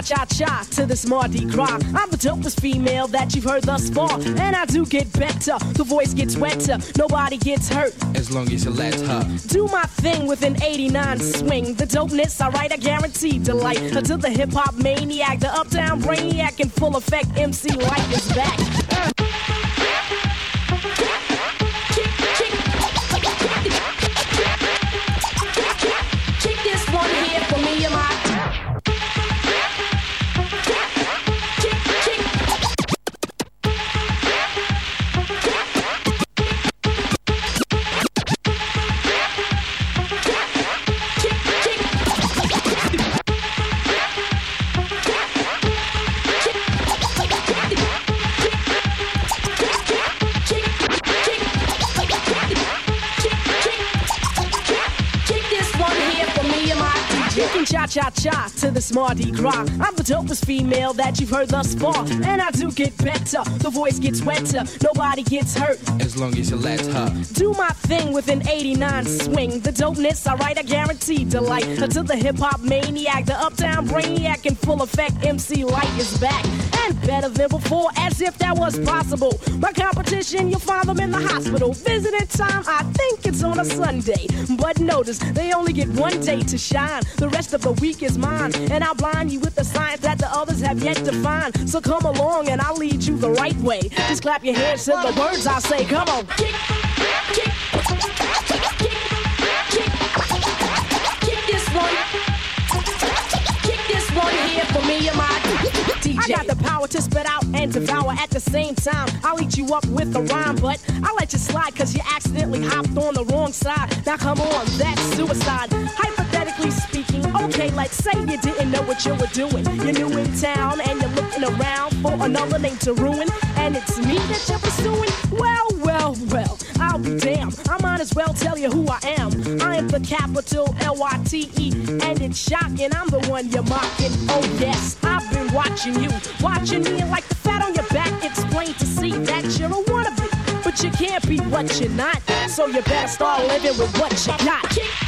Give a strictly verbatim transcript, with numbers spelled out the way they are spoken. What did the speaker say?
cha-cha to this Mardi Gras. I'm the dopest female that you've heard thus far, and I do get better. The voice gets wetter, nobody gets hurt as long as you let her do my thing with an eighty-nine swing. The dopeness, I write, I guarantee delight. Until the hip-hop maniac, the uptown brainiac in full effect, M C Light is back. Kick this one here for me and my cha-cha-cha to this Mardi Gras. I'm the dopest female that you've heard thus far, and I do get better. The voice gets wetter, nobody gets hurt as long as you let her do my thing with an eighty-nine swing. The dopeness, I write, I guarantee delight. Until the hip-hop maniac, the uptown brainiac in full effect, M C Light is back. And better than before, as if that was possible. My competition, you'll find them in the hospital. Visiting time, I think it's on a Sunday. But notice, they only get one day to shine. The rest of the week is mine, and I'll blind you with the science that the others have yet to find. So come along and I'll lead you the right way. Just clap your hands to the words I say. Come on. Kick, kick, kick, kick, kick this one. Kick this one here for me and my D J. I got the power to spit out and devour at the same time. I'll eat you up with a rhyme, but I'll let you slide cause you accidentally hopped on the wrong side. Now come on, that's suicide. Hypothetically speaking, okay, like say you didn't know what you were doing. You're new in town and you're looking around for another name to ruin, and it's me that you're pursuing. Well, well, well, I'll be damned. I might as well tell you who I am. I am the capital L Y T E, and it's shocking. I'm the one you're mocking. Oh yes, I've been watching you, watching me, and like the fat on your back, it's plain to see that you're a wannabe. But you can't be what you're not, so you better start living with what you got.